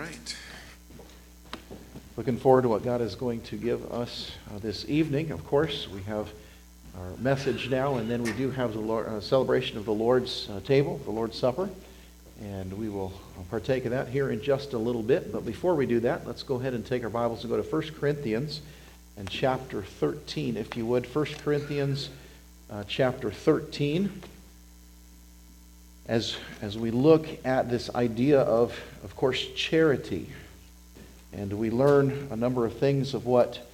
right. Looking forward to what God is going to give us this evening. Of course, we have our message now, and then we do have the celebration of the Lord's table, the Lord's Supper, and we will partake of that here in just a little bit. But before we do that, let's go ahead and take our Bibles and go to 1 Corinthians and chapter 13, if you would. 1 Corinthians chapter 13. As we look at this idea of course, charity, and we learn a number of things of what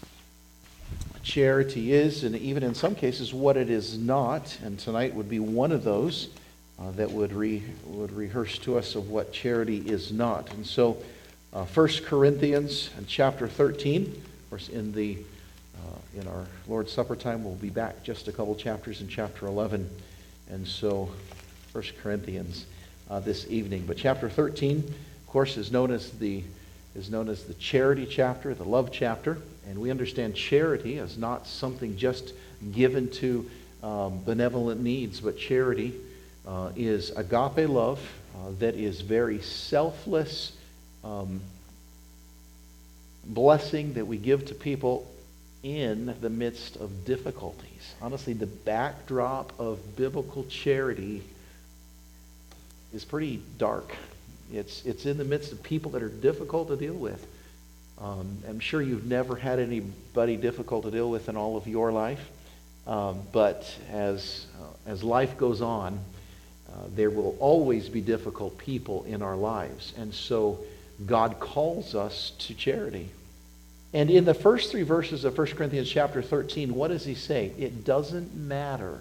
charity is, and even in some cases what it is not. And tonight would be one of those that would rehearse to us of what charity is not. And so, 1 Corinthians and chapter 13, of course, in our Lord's Supper time, we'll be back just a couple chapters in chapter 11, and so 1 Corinthians this evening. But chapter 13, of course, is known as the charity chapter, the love chapter. And we understand charity as not something just given to benevolent needs, but charity is agape love that is very selfless blessing that we give to people in the midst of difficulties. Honestly, the backdrop of biblical charity is pretty dark. It's in the midst of people that are difficult to deal with. I'm sure you've never had anybody difficult to deal with in all of your life, but as life goes on, there will always be difficult people in our lives, and so God calls us to charity. And in the first three verses of 1 Corinthians chapter 13, what does he say? It doesn't matter.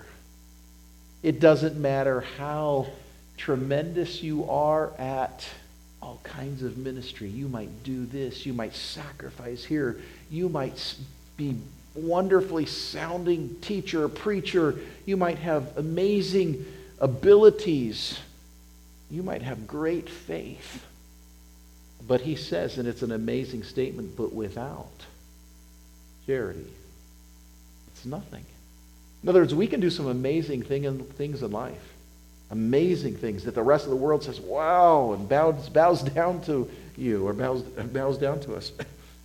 It doesn't matter how tremendous you are at all kinds of ministry. You might do this. You might sacrifice here. You might be wonderfully sounding teacher, preacher. You might have amazing abilities. You might have great faith. But he says, and it's an amazing statement, but without charity, it's nothing. In other words, we can do some amazing things in life. Amazing things that the rest of the world says, wow, and bows down to you, or bows down to us.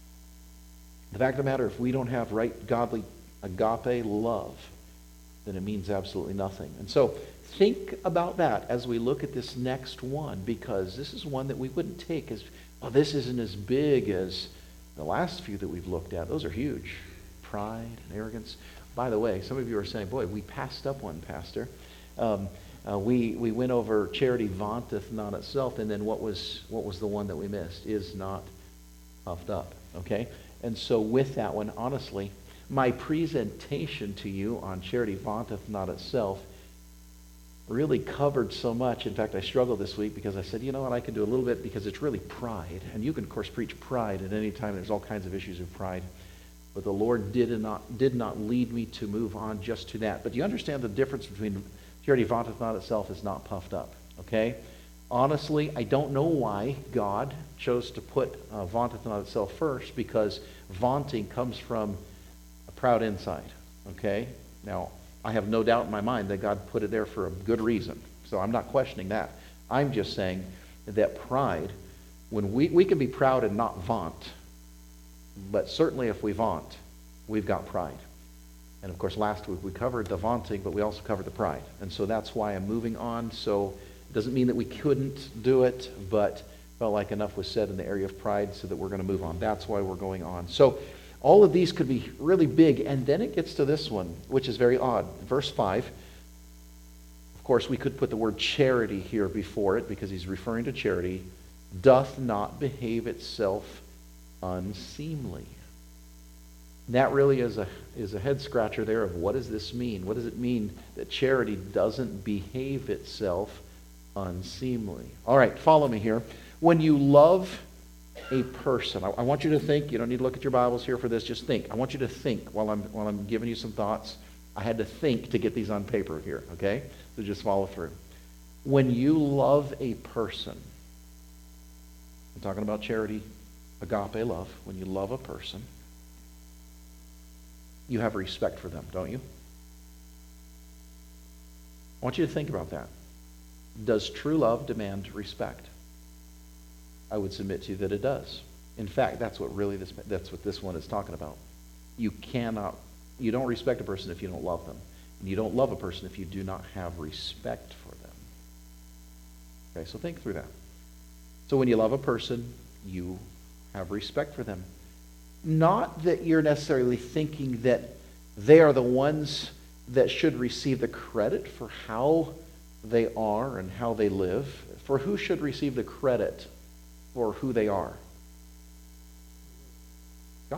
The fact of the matter, if we don't have right, godly, agape love, then it means absolutely nothing. And so, think about that as we look at this next one, because this is one that we wouldn't take as, oh, this isn't as big as the last few that we've looked at. Those are huge. Pride and arrogance. By the way, some of you are saying, boy, we passed up one, Pastor. We went over charity vaunteth not itself, and then what was the one that we missed? Is not puffed up. Okay? And so with that one, honestly, my presentation to you on charity vaunteth not itself really covered so much. In fact, I struggled this week because I said, you know what, I can do a little bit because it's really pride. And you can, of course, preach pride at any time. There's all kinds of issues of pride. But the Lord did not lead me to move on just to that. But do you understand the difference between charity vaunteth not itself is not puffed up? Okay? Honestly, I don't know why God chose to put vaunteth not itself first, because vaunting comes from a proud inside. Okay? Now, I have no doubt in my mind that God put it there for a good reason. So I'm not questioning that. I'm just saying that pride, when we can be proud and not vaunt, but certainly if we vaunt, we've got pride. And of course, last week we covered the vaunting, but we also covered the pride. And so that's why I'm moving on. So it doesn't mean that we couldn't do it, but felt like enough was said in the area of pride so that we're going to move on. That's why we're going on. So all of these could be really big, and then it gets to this one, which is very odd. Verse 5, of course, we could put the word charity here before it because he's referring to charity, doth not behave itself unseemly. That really is a head scratcher there of what does this mean? What does it mean that charity doesn't behave itself unseemly? All right, follow me here. When you love a person, I want you to think. You don't need to look at your Bibles here for this. Just think. I want you to think while I'm giving you some thoughts. I had to think to get these on paper here. Okay, so just follow through. When you love a person, I'm talking about charity, agape love. When you love a person, you have respect for them, don't you? I want you to think about that. Does true love demand respect? I would submit to you that it does. In fact, that's what this one is talking about. You don't respect a person if you don't love them. And you don't love a person if you do not have respect for them. Okay, so think through that. So when you love a person, you have respect for them. Not that you're necessarily thinking that they are the ones that should receive the credit for how they are and how they live. For who should receive the credit for who they are? God.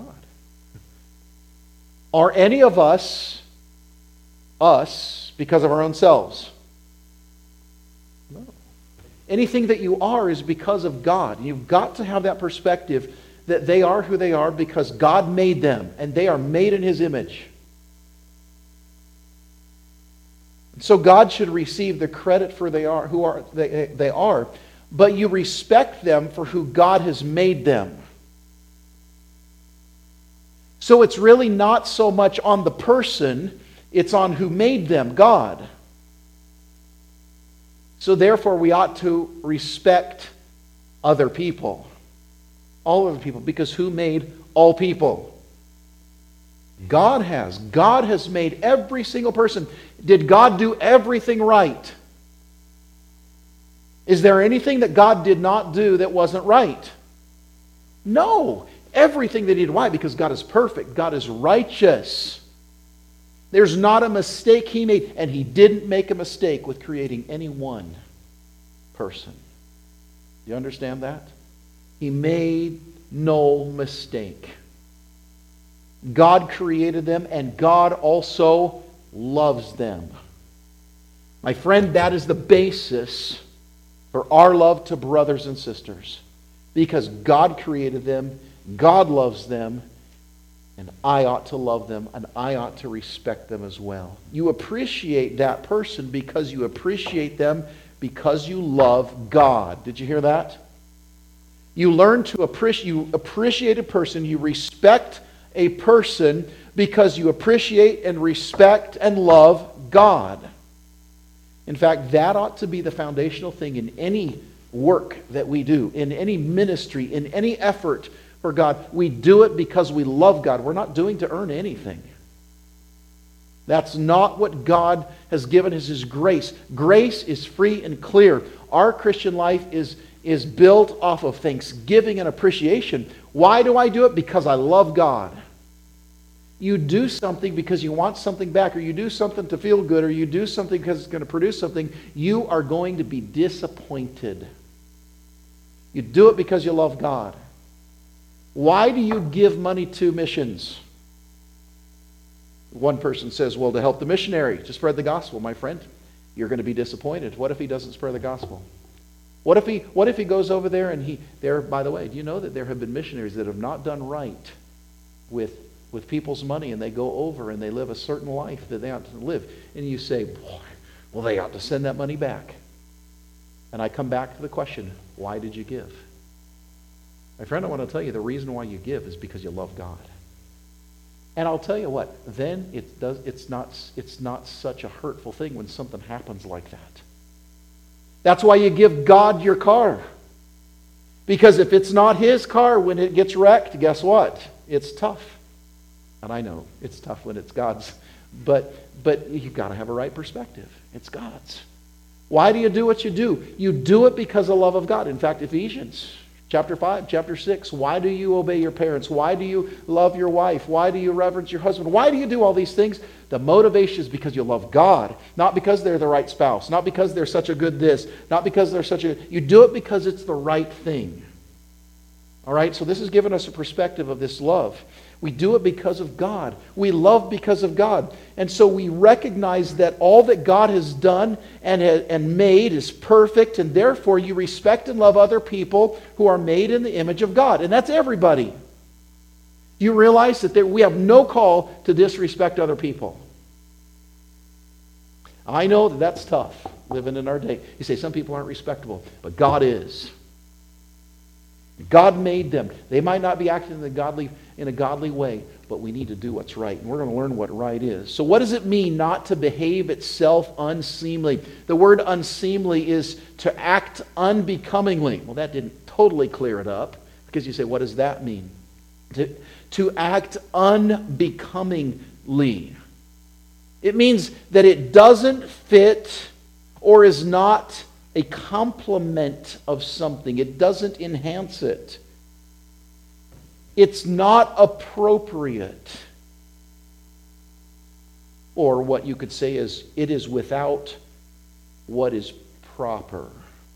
Are any of us because of our own selves? No. Anything that you are is because of God. You've got to have that perspective that they are who they are because God made them, and they are made in His image. So God should receive the credit for they are, but you respect them for who God has made them. So it's really not so much on the person, it's on who made them, God. So therefore we ought to respect other people. All other people, because who made all people? God has. God has made every single person. Did God do everything right? Is there anything that God did not do that wasn't right? No. Everything that He did. Why? Because God is perfect. God is righteous. There's not a mistake He made. And He didn't make a mistake with creating any one person. Do you understand that? He made no mistake. God created them, and God also loves them. My friend, that is the basis for our love to brothers and sisters. Because God created them, God loves them, and I ought to love them, and I ought to respect them as well. You appreciate that person because you appreciate them because you love God. Did you hear that? You learn to appreciate a person, you respect a person because you appreciate and respect and love God. In fact, that ought to be the foundational thing in any work that we do, in any ministry, in any effort for God. We do it because we love God. We're not doing to earn anything. That's not what God has given us, His grace. Grace is free and clear. Our Christian life is built off of thanksgiving and appreciation. Why do I do it? Because I love God. You do something because you want something back, or you do something to feel good, or you do something because it's going to produce something, you are going to be disappointed. You do it because you love God. Why do you give money to missions? One person says, well, to help the missionary, to spread the gospel. My friend, you're going to be disappointed. What if he doesn't spread the gospel? What if he goes over there and by the way, do you know that there have been missionaries that have not done right with people's money, and they go over and they live a certain life that they ought to live? And you say, boy, well, they ought to send that money back. And I come back to the question, why did you give? My friend, I want to tell you the reason why you give is because you love God. And I'll tell you what, then it's not such a hurtful thing when something happens like that. That's why you give God your car. Because if it's not His car when it gets wrecked, guess what? It's tough. And I know it's tough when it's God's. But you've got to have a right perspective. It's God's. Why do you do what you do? You do it because of love of God. In fact, Ephesians chapter 5, chapter 6, why do you obey your parents? Why do you love your wife? Why do you reverence your husband? Why do you do all these things? The motivation is because you love God, not because they're the right spouse, not because they're such a good this, not because they're such a... You do it because it's the right thing. All right, so this has given us a perspective of this love. We do it because of God. We love because of God. And so we recognize that all that God has done and made is perfect, and therefore you respect and love other people who are made in the image of God. And that's everybody. You realize that we have no call to disrespect other people. I know that that's tough, living in our day. You say some people aren't respectable, but God is. God made them. They might not be acting in a godly way, but we need to do what's right. And we're going to learn what right is. So what does it mean not to behave itself unseemly? The word unseemly is to act unbecomingly. Well, that didn't totally clear it up, because you say, what does that mean? To act unbecomingly. It means that it doesn't fit or is not a complement of something. It doesn't enhance it. It's not appropriate. Or what you could say is, it is without what is proper.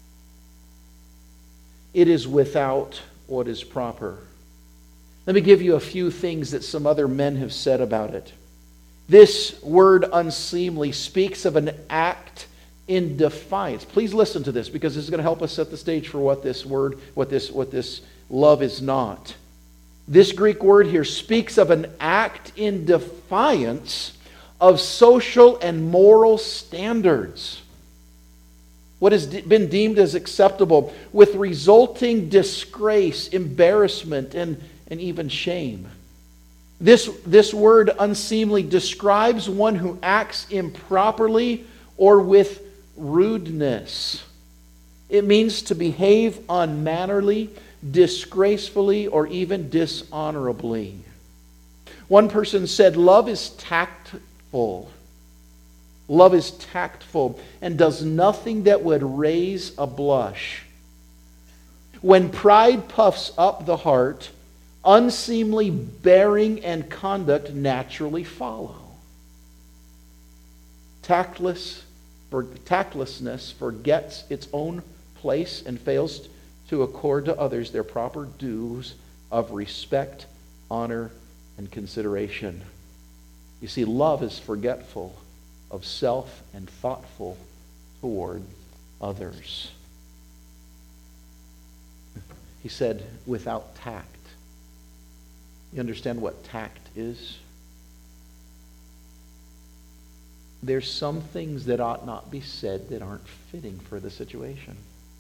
It is without what is proper. Let me give you a few things that some other men have said about it. This word unseemly speaks of an act in defiance. Please listen to this, because this is going to help us set the stage for what this word, what this love is not. This Greek word here speaks of an act in defiance of social and moral standards. What has been deemed as acceptable, with resulting disgrace, embarrassment, and even shame. This word unseemly describes one who acts improperly or with rudeness. It means to behave unmannerly, disgracefully, or even dishonorably. One person said, love is tactful. Love is tactful and does nothing that would raise a blush. When pride puffs up the heart, unseemly bearing and conduct naturally follow. Tactlessness forgets its own place and fails to accord to others their proper dues of respect, honor, and consideration. You see, love is forgetful of self and thoughtful toward others. He said, without tact. You understand what tact is? There's some things that ought not be said that aren't fitting for the situation.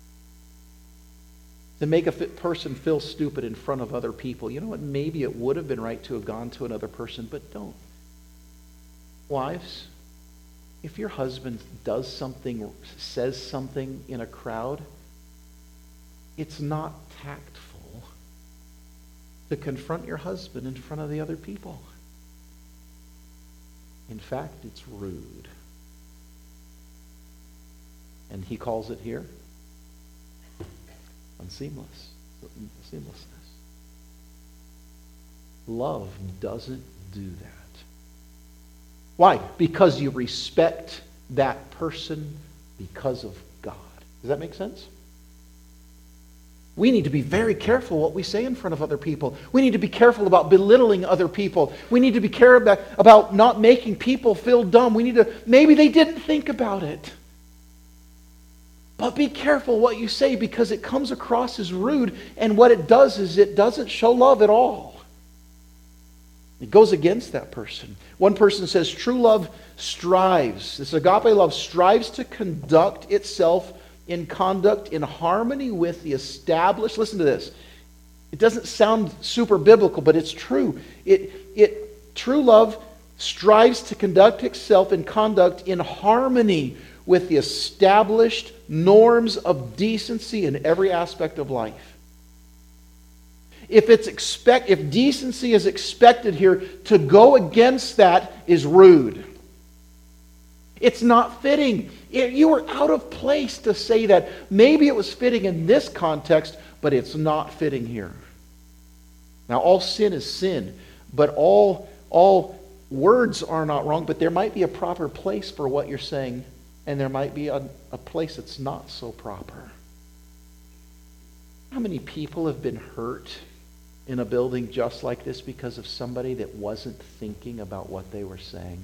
To make a person feel stupid in front of other people, you know what? Maybe it would have been right to have gone to another person, but don't. Wives, if your husband does something, says something in a crowd, it's not tactful to confront your husband in front of the other people. In fact, it's rude. And he calls it here unseamlessness. Love doesn't do that. Why? Because you respect that person because of God. Does that make sense? We need to be very careful what we say in front of other people. We need to be careful about belittling other people. We need to be careful about not making people feel dumb. Maybe they didn't think about it. But be careful what you say, because it comes across as rude, and what it does is it doesn't show love at all. It goes against that person. One person says true love strives. This agape love strives to conduct itself in conduct in harmony with the established. Listen to this. It doesn't sound super biblical, but it's true. True love strives to conduct itself in conduct in harmony with the established norms of decency in every aspect of life. If decency is expected here, to go against that is rude. It's not fitting. You were out of place to say that. Maybe it was fitting in this context, but it's not fitting here. Now, all sin is sin, but all words are not wrong, but there might be a proper place for what you're saying, and there might be a place that's not so proper. How many people have been hurt in a building just like this because of somebody that wasn't thinking about what they were saying?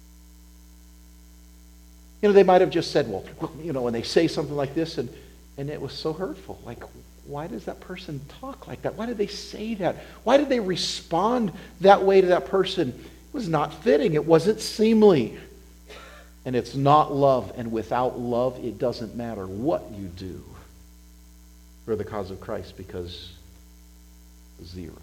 They might have just said, well, when they say something like this, and it was so hurtful. Like, why does that person talk like that? Why did they say that? Why did they respond that way to that person? It was not fitting. It wasn't seemly. And it's not love. And without love, it doesn't matter what you do for the cause of Christ, because zero.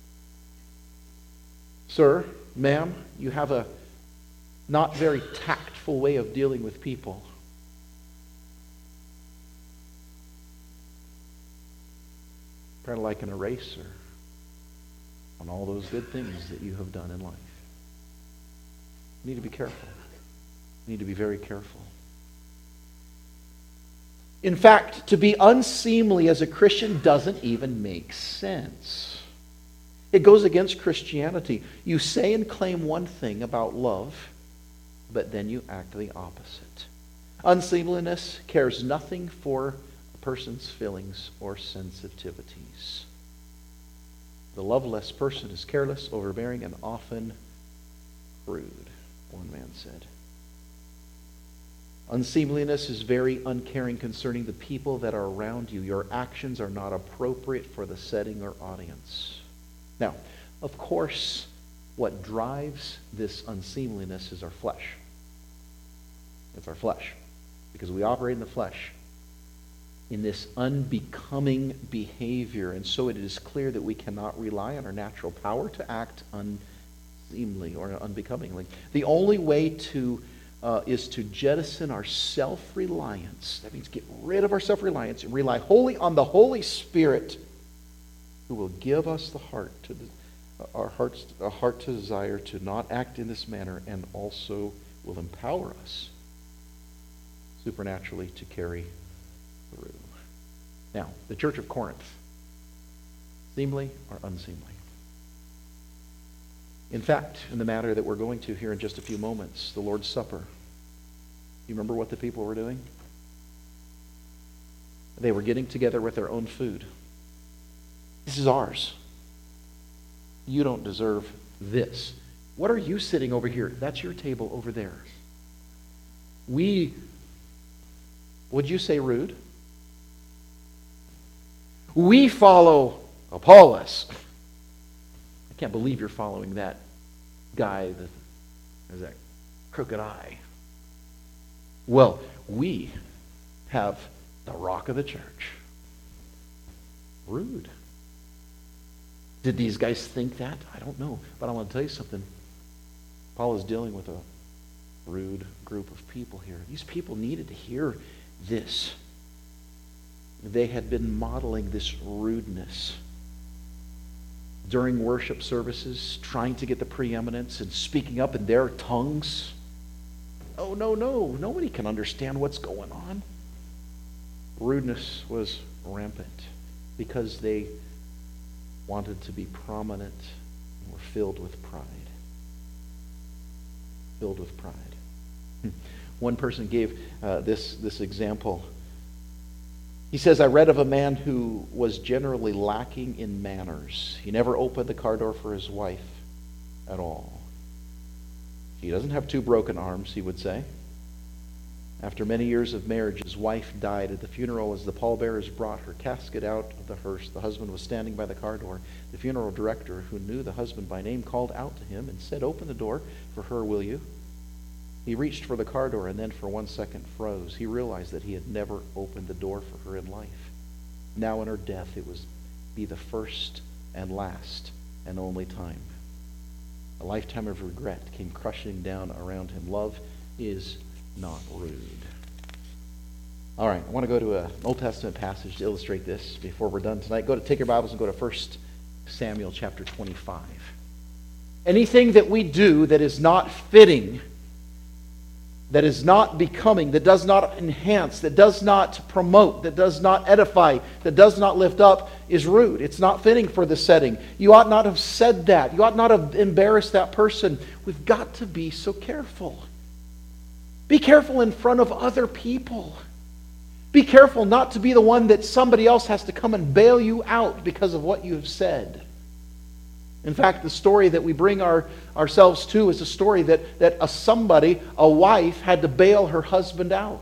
Sir, ma'am, you have a not very tactful way of dealing with people. kind of like an eraser on all those good things that you have done in life. You need to be careful. You need to be very careful. In fact, to be unseemly as a Christian doesn't even make sense. It goes against Christianity. You say and claim one thing about love, but then you act the opposite. Unseemliness cares nothing for a person's feelings or sensitivities. The loveless person is careless, overbearing, and often crude, one man said. Unseemliness is very uncaring concerning the people that are around you. Your actions are not appropriate for the setting or audience. Now, of course, what drives this unseemliness is our flesh. It's our flesh. Because we operate in the flesh in this unbecoming behavior. And so it is clear that we cannot rely on our natural power to act unseemly or unbecomingly. The only way is to jettison our self-reliance. That means get rid of our self-reliance and rely wholly on the Holy Spirit, who will give us the heart a heart to desire to not act in this manner, and also will empower us supernaturally to carry through. Now, the church of Corinth, seemly or unseemly? In fact, in the matter that we're going to here in just a few moments, the Lord's Supper, you remember what the people were doing? They were getting together with their own food. This is ours. You don't deserve this. What are you sitting over here? That's your table over there. Would you say rude? We follow Apollos. I can't believe you're following that guy that has that crooked eye. Well, we have the rock of the church. Rude. Did these guys think that? I don't know. But I want to tell you something. Paul is dealing with a rude group of people here. These people needed to hear this. They had been modeling this rudeness during worship services, trying to get the preeminence and speaking up in their tongues. Oh, no. Nobody can understand what's going on. Rudeness was rampant because they wanted to be prominent and were filled with pride. Filled with pride. One person gave this example. He says, I read of a man who was generally lacking in manners. He never opened the car door for his wife at all. He doesn't have two broken arms, he would say. After many years of marriage, his wife died at the funeral. As the pallbearers brought her casket out of the hearse, the husband was standing by the car door. The funeral director, who knew the husband by name, called out to him and said, open the door for her, will you? He reached for the car door and then for 1 second froze. He realized that he had never opened the door for her in life. Now in her death, it would be the first and last and only time. A lifetime of regret came crushing down around him. Love is not rude. All right, I want to go to an Old Testament passage to illustrate this before we're done tonight. Take your Bibles and go to 1 Samuel chapter 25. Anything that we do that is not fitting, that is not becoming, that does not enhance, that does not promote, that does not edify, that does not lift up, is rude. It's not fitting for the setting. You ought not have said that. You ought not have embarrassed that person. We've got to be so careful. Be careful in front of other people. Be careful not to be the one that somebody else has to come and bail you out because of what you have said. In fact, the story that we bring ourselves to is a story that a wife, had to bail her husband out.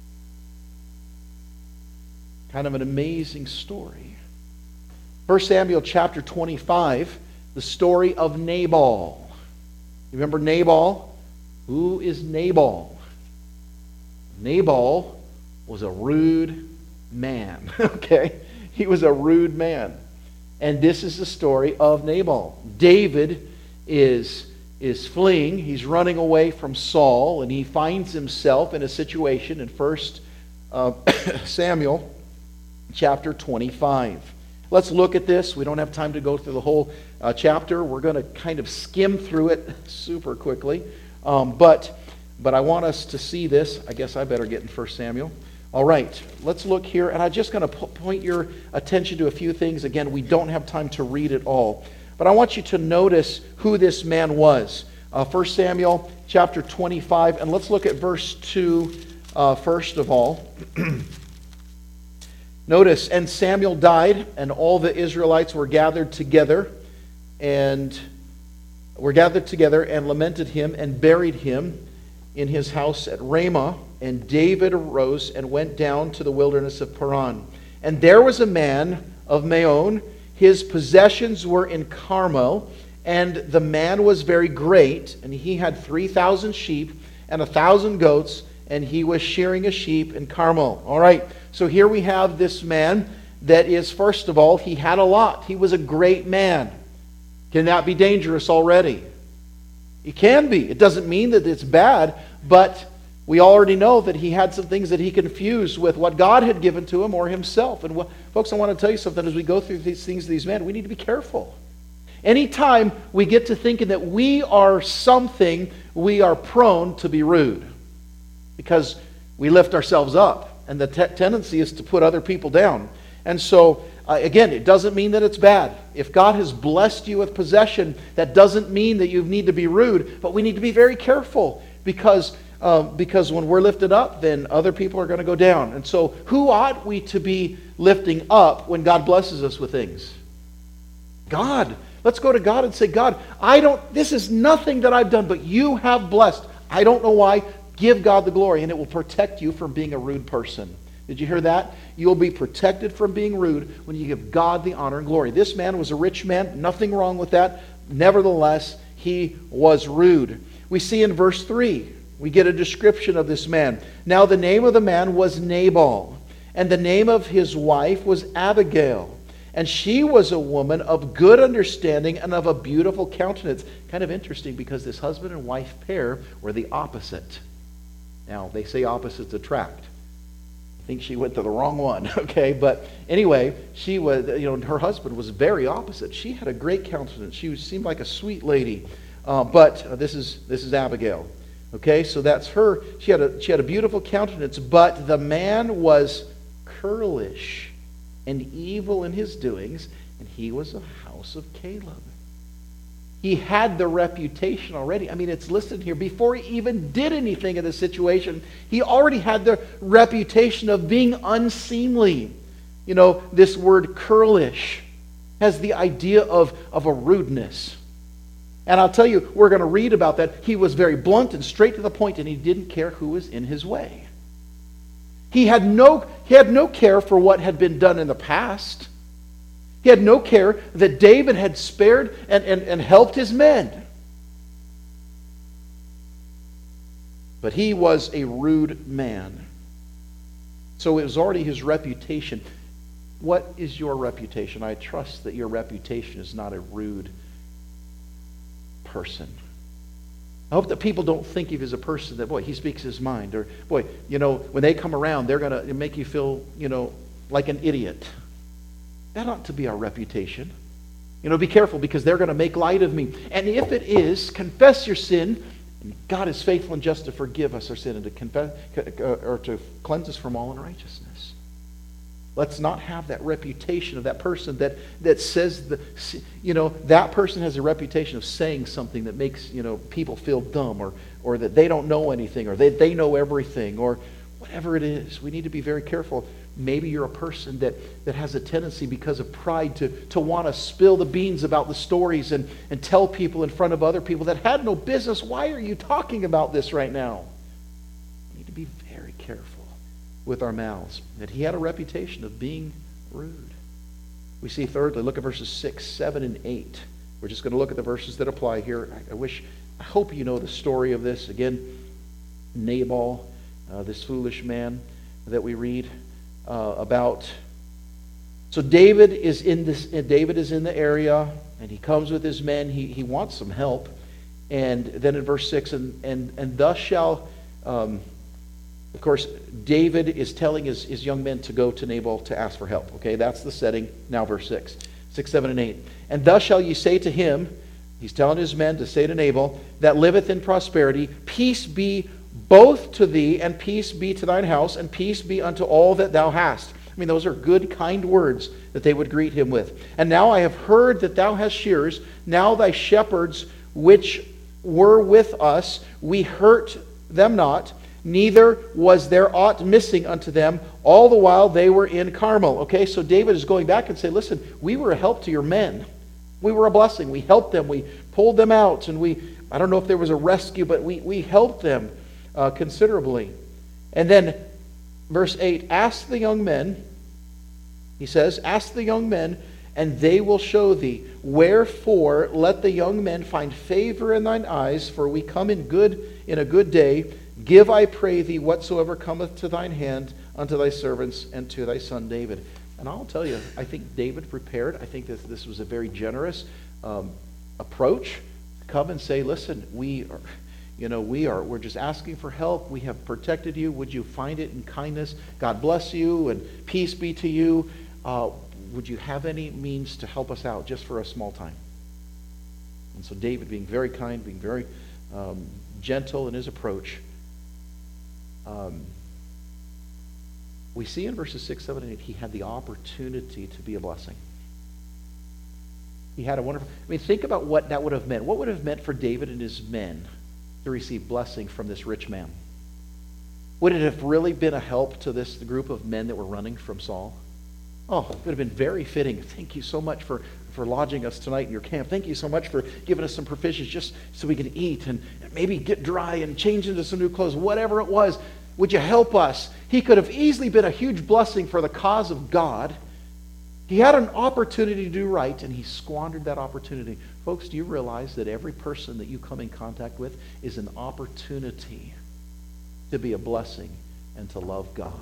Kind of an amazing story. 1 Samuel chapter 25, the story of Nabal. You remember Nabal? Who is Nabal? Nabal was a rude man. Okay? He was a rude man. And this is the story of Nabal. David is fleeing. He's running away from Saul, and he finds himself in a situation in 1 Samuel chapter 25. let's look at this. We don't have time to go through the whole chapter. We're going to kind of skim through it super quickly. But I want us to see this. I guess I better get in 1 Samuel. All right, let's look here. And I'm just going to point your attention to a few things. Again, we don't have time to read it all. But I want you to notice who this man was. 1 Samuel chapter 25. And let's look at verse 2 first of all. Notice, and Samuel died, and all the Israelites were gathered together, and lamented him, and buried him in his house at Ramah. And David arose and went down to the wilderness of Paran. And there was a man of Maon. His possessions were in Carmel, and the man was very great, and he had 3,000 sheep and 1,000 goats, and he was shearing a sheep in Carmel. All right, so here we have this man that is, first of all, he had a lot. He was a great man. Can that be dangerous already? It can be. It doesn't mean that it's bad, but we already know that he had some things that he confused with what God had given to him or himself. And folks, I want to tell you something. As we go through these things, these men, we need to be careful. Anytime we get to thinking that we are something, we are prone to be rude. Because we lift ourselves up. And the tendency is to put other people down. And so, again, it doesn't mean that it's bad. If God has blessed you with possession, that doesn't mean that you need to be rude. But we need to be very careful. Because when we're lifted up, then other people are going to go down. And so who ought we to be lifting up when God blesses us with things? God. Let's go to God and say, God, this is nothing that I've done, but you have blessed. I don't know why. Give God the glory, and it will protect you from being a rude person. Did you hear that? You'll be protected from being rude when you give God the honor and glory. This man was a rich man. Nothing wrong with that. Nevertheless, he was rude. We see in verse 3, we get a description of this man. Now the name of the man was Nabal, and the name of his wife was Abigail. And she was a woman of good understanding and of a beautiful countenance. Kind of interesting because this husband and wife pair were the opposite. Now, they say opposites attract. I think she went to the wrong one, okay? But anyway, she was, her husband was very opposite. She had a great countenance. She seemed like a sweet lady. But this is Abigail. Okay, so that's her. She had a beautiful countenance, but the man was churlish and evil in his doings, and he was a house of Caleb. He had the reputation already. I mean, it's listed here. Before he even did anything in this situation, he already had the reputation of being unseemly. This word churlish has the idea of a rudeness. And I'll tell you, we're going to read about that. He was very blunt and straight to the point, and he didn't care who was in his way. He had no care for what had been done in the past. He had no care that David had spared and helped his men. But he was a rude man. So it was already his reputation. What is your reputation? I trust that your reputation is not a rude person. I hope that people don't think of you as a person that, boy, he speaks his mind. Or, boy, when they come around, they're going to make you feel, like an idiot. That ought to be our reputation. Be careful because they're going to make light of me. And if it is, confess your sin. And God is faithful and just to forgive us our sin and to confess or to cleanse us from all unrighteousness. Let's not have that reputation of that person that says that person has a reputation of saying something that makes people feel dumb or that they don't know anything or they know everything or whatever it is. We need to be very careful. Maybe you're a person that has a tendency because of pride to want to spill the beans about the stories and tell people in front of other people that had no business. Why are you talking about this right now? We need to be very careful with our mouths. That he had a reputation of being rude. We see thirdly, look at verses 6, 7, and 8. We're just going to look at the verses that apply here. I hope you know the story of this. Again, Nabal, this foolish man that we read about. So David is in the area, and he comes with his men. He wants some help. And then in verse 6, and thus shall Of course, David is telling his young men to go to Nabal to ask for help. Okay, that's the setting. Now verse 6, 7, and 8. And thus shall ye say to him, he's telling his men to say to Nabal, that liveth in prosperity, peace be both to thee, and peace be to thine house, and peace be unto all that thou hast. I mean, those are good, kind words that they would greet him with. And now I have heard that thou hast shearers. Now thy shepherds which were with us, we hurt them not, neither was there aught missing unto them, all the while they were in Carmel. Okay, so David is going back and saying, listen, we were a help to your men. We were a blessing. We helped them. We pulled them out. And I don't know if there was a rescue, but we helped them considerably. And then verse 8, ask the young men, he says, ask the young men, and they will show thee. Wherefore let the young men find favor in thine eyes, for we come in a good day. Give, I pray thee, whatsoever cometh to thine hand unto thy servants and to thy son David. And I'll tell you, I think David prepared. I think that this was a very generous approach. Come and say, listen, we're just asking for help. We have protected you. Would you find it in kindness? God bless you and peace be to you. Would you have any means to help us out just for a small time? And so David, being very kind, being very gentle in his approach, we see in verses 6, 7, and 8, he had the opportunity to be a blessing. He had a wonderful... think about what that would have meant. What would it have meant for David and his men to receive blessing from this rich man? Would it have really been a help to this group of men that were running from Saul? Oh, it would have been very fitting. Thank you so much for lodging us tonight in your camp. Thank you so much for giving us some provisions just so we can eat and maybe get dry and change into some new clothes. Whatever it was, would you help us? He could have easily been a huge blessing for the cause of God. He had an opportunity to do right, and he squandered that opportunity. Folks, do you realize that every person that you come in contact with is an opportunity to be a blessing and to love God?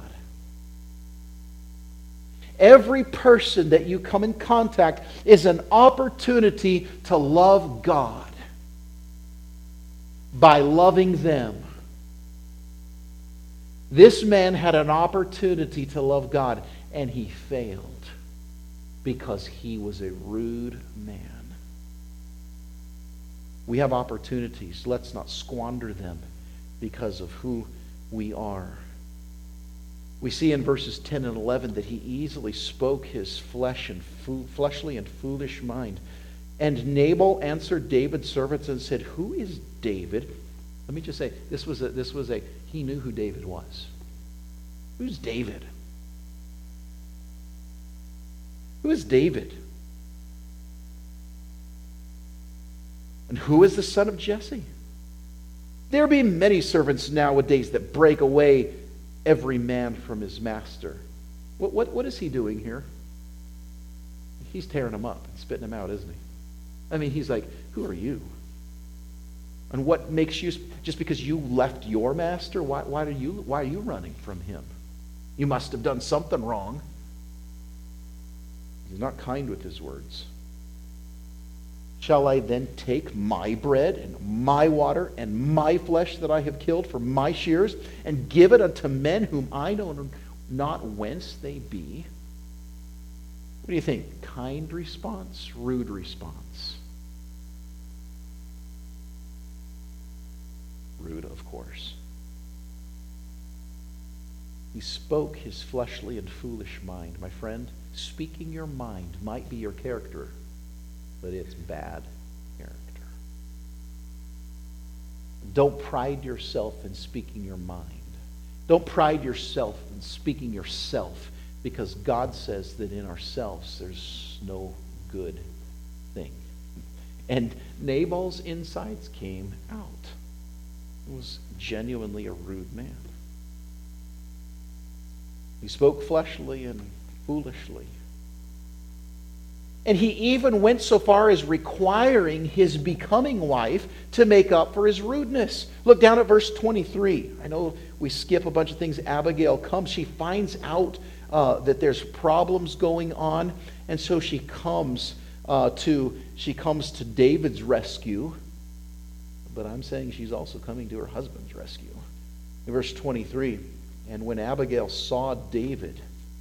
Every person that you come in contact is an opportunity to love God by loving them. This man had an opportunity to love God, and he failed because he was a rude man. We have opportunities. Let's not squander them because of who we are. We see in verses 10 and 11 that he easily spoke his fleshly and foolish mind. And Nabal answered David's servants and said, who is David? Let me just say, he knew who David was. Who's David? Who is David? And who is the son of Jesse? There be many servants nowadays that break away every man from his master. What is he doing here? He's tearing them up and spitting them out, isn't he? He's like, who are you? And what makes you, just because you left your master, why are you running from him? You must have done something wrong. He's not kind with his words. Shall I then take my bread and my water and my flesh that I have killed for my shears and give it unto men whom I know not whence they be? What do you think? Kind response, rude response? Rude, of course. He spoke his fleshly and foolish mind. My friend, speaking your mind might be your character, but it's bad character. Don't pride yourself in speaking your mind. Don't pride yourself in speaking yourself, because God says that in ourselves there's no good thing. And Nabal's insides came out. He was genuinely a rude man. He spoke fleshly and foolishly. And he even went so far as requiring his becoming wife to make up for his rudeness. Look down at verse 23. I know we skip a bunch of things. Abigail comes. She finds out that there's problems going on. And so she comes to David's rescue. But I'm saying she's also coming to her husband's rescue. In verse 23, And when Abigail saw David,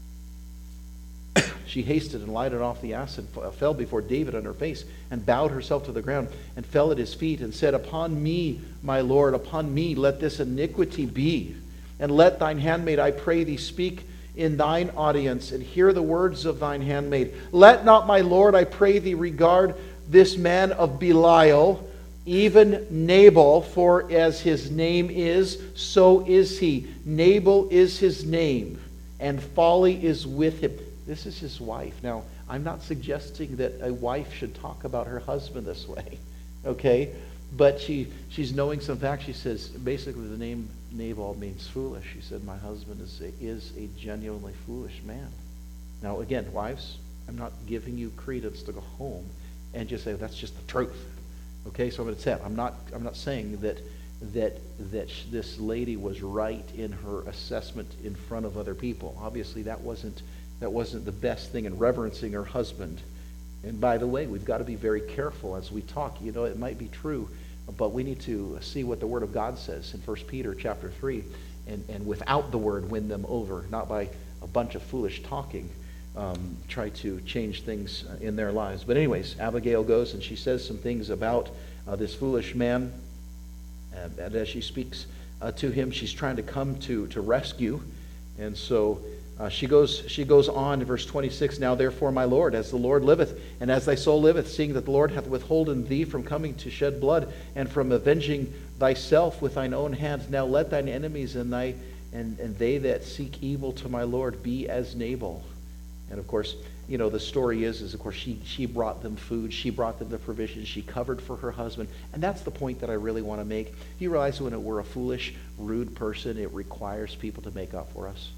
she hasted and lighted off the ass and fell before David on her face and bowed herself to the ground and fell at his feet and said, Upon me, my Lord, upon me let this iniquity be. And let thine handmaid, I pray thee, speak in thine audience and hear the words of thine handmaid. Let not my Lord, I pray thee, regard this man of Belial, even Nabal, for as his name is, so is he. Nabal is his name, and folly is with him. This is his wife. Now, I'm not suggesting that a wife should talk about her husband this way, okay? But she's knowing some facts. She says, basically, the name Nabal means foolish. She said, my husband is a genuinely foolish man. Now, again, wives, I'm not giving you credence to go home and just say, that's just the truth. Okay, so I'm going to say it. I'm not saying that this lady was right in her assessment in front of other people. Obviously, that wasn't the best thing in reverencing her husband. And by the way, we've got to be very careful as we talk. You know, it might be true, but we need to see what the Word of God says in 1 Peter chapter 3, and without the Word win them over, not by a bunch of foolish talking, try to change things in their lives. But anyways, Abigail goes and she says some things about this foolish man. And as she speaks to him, she's trying to come to rescue. And so she goes on in verse 26, Now therefore, my Lord, as the Lord liveth, and as thy soul liveth, seeing that the Lord hath withholden thee from coming to shed blood, and from avenging thyself with thine own hands, now let thine enemies and they that seek evil to my Lord be as Nabal. And of course, you know, the story is of course she brought them food, she brought them the provisions, she covered for her husband. And that's the point that I really want to make. You realize when we're a foolish, rude person, it requires people to make up for us.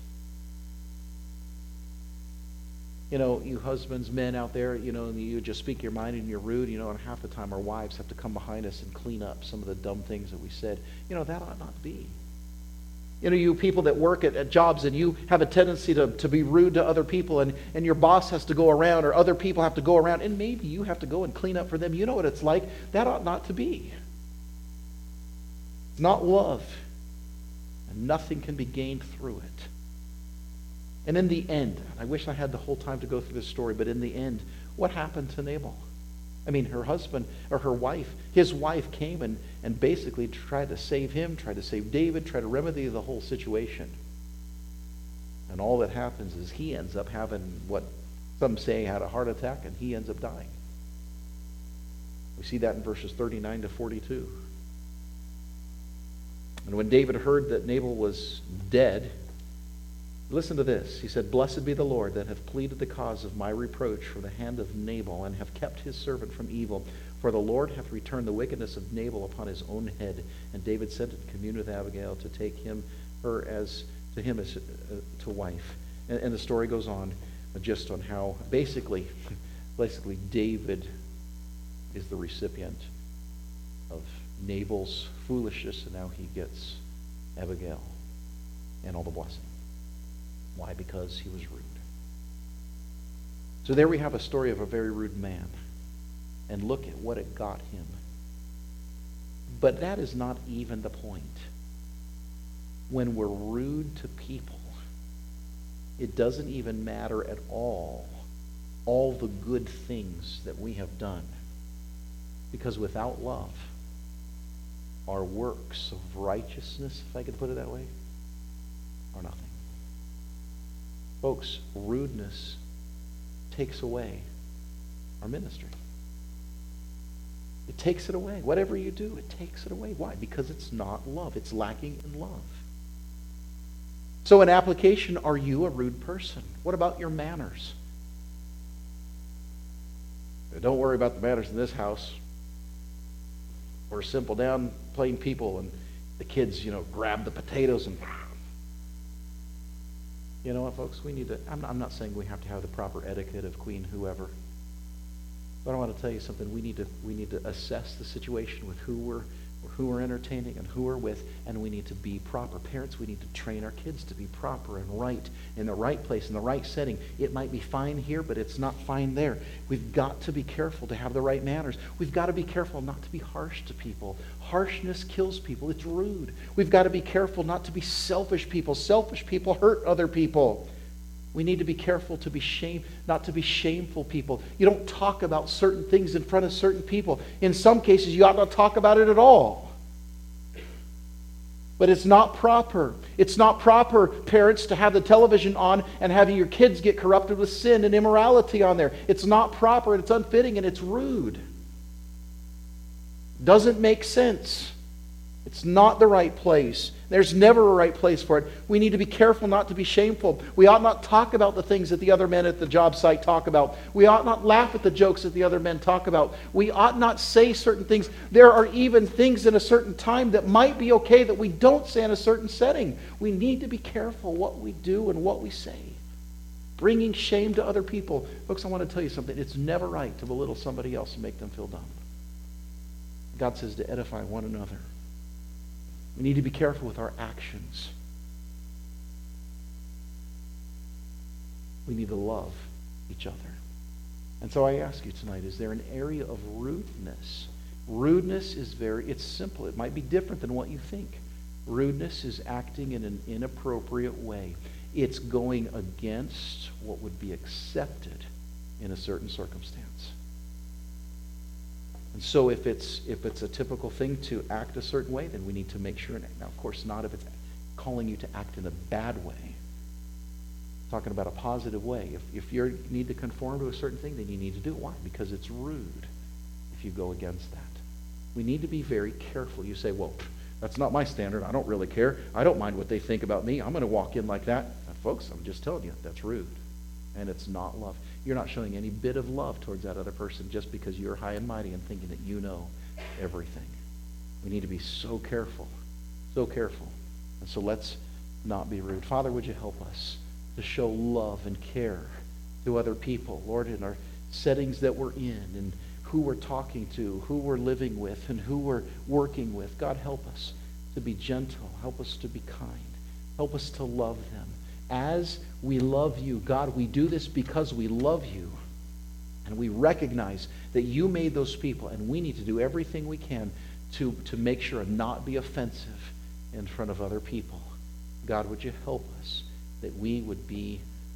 You know, you husbands, men out there, you know, you just speak your mind and you're rude, you know, and half the time our wives have to come behind us and clean up some of the dumb things that we said. You know, that ought not to be. You know, you people that work at jobs and you have a tendency to be rude to other people, and your boss has to go around or other people have to go around and maybe you have to go and clean up for them. You know what it's like. That ought not to be. It's not love. And nothing can be gained through it. And in the end, I wish I had the whole time to go through this story, but in the end, what happened to Nabal? I mean, her husband, or her wife, his wife came and basically tried to save him, tried to save David, tried to remedy the whole situation. And all that happens is he ends up having what some say had a heart attack, and he ends up dying. We see that in verses 39 to 42. And when David heard that Nabal was dead, listen to this. He said, Blessed be the Lord that hath pleaded the cause of my reproach for the hand of Nabal, and hath kept his servant from evil. For the Lord hath returned the wickedness of Nabal upon his own head. And David sent and communed with Abigail to take her as to wife. And the story goes on just on how basically David is the recipient of Nabal's foolishness, and now he gets Abigail and all the blessing. Why? Because he was rude. So there we have a story of a very rude man. And look at what it got him. But that is not even the point. When we're rude to people, it doesn't even matter at all the good things that we have done. Because without love, our works of righteousness, if I could put it that way, are nothing. Folks, rudeness takes away our ministry. It takes it away. Whatever you do, it takes it away. Why? Because it's not love. It's lacking in love. So in application, are you a rude person? What about your manners? Don't worry about the manners in this house. We're simple, down, plain people, and the kids, grab the potatoes and... You know what, folks? We need to... I'm not saying we have to have the proper etiquette of Queen whoever. But I want to tell you something. We need to assess the situation with who we're who we're entertaining and who we're with, and we need to be proper. Parents, we need to train our kids to be proper and right, in the right place, in the right setting. It might be fine here, but it's not fine there. We've got to be careful to have the right manners. We've got to be careful not to be harsh to people. Harshness kills people. It's rude. We've got to be careful not to be selfish people. Selfish people hurt other people. We need to be careful to be not to be shameful people. You don't talk about certain things in front of certain people. In some cases, you ought not talk about it at all. But it's not proper. It's not proper, parents, to have the television on and having your kids get corrupted with sin and immorality on there. It's not proper, and it's unfitting, and it's rude. Doesn't make sense. It's not the right place. There's never a right place for it. We need to be careful not to be shameful. We ought not talk about the things that the other men at the job site talk about. We ought not laugh at the jokes that the other men talk about. We ought not say certain things. There are even things in a certain time that might be okay that we don't say in a certain setting. We need to be careful what we do and what we say. Bringing shame to other people. Folks, I want to tell you something. It's never right to belittle somebody else and make them feel dumb. God says to edify one another. We need to be careful with our actions. We need to love each other. And so I ask you tonight, is there an area of rudeness? Rudeness is it's simple. It might be different than what you think. Rudeness is acting in an inappropriate way. It's going against what would be accepted in a certain circumstance. And so if it's a typical thing to act a certain way, then we need to make sure. Now, of course, not if it's calling you to act in a bad way. Talking about a positive way. If you need to conform to a certain thing, then you need to do it. Why? Because it's rude if you go against that. We need to be very careful. You say, well, that's not my standard. I don't really care. I don't mind what they think about me. I'm going to walk in like that. Now, folks, I'm just telling you, that's rude. And it's not love. You're not showing any bit of love towards that other person just because you're high and mighty and thinking that you know everything. We need to be so careful. So careful. And so let's not be rude. Father, would you help us to show love and care to other people, Lord, in our settings that we're in and who we're talking to, who we're living with, and who we're working with. God, help us to be gentle. Help us to be kind. Help us to love them. As we love you, God, we do this because we love you. And we recognize that you made those people, and we need to do everything we can to make sure and not be offensive in front of other people. God, would you help us that we would be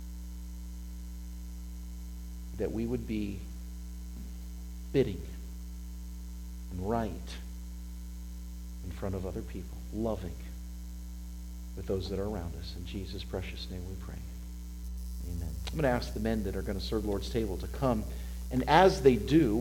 fitting and right in front of other people, loving with those that are around us. In Jesus' precious name we pray. Amen. I'm going to ask the men that are going to serve the Lord's table to come, and as they do,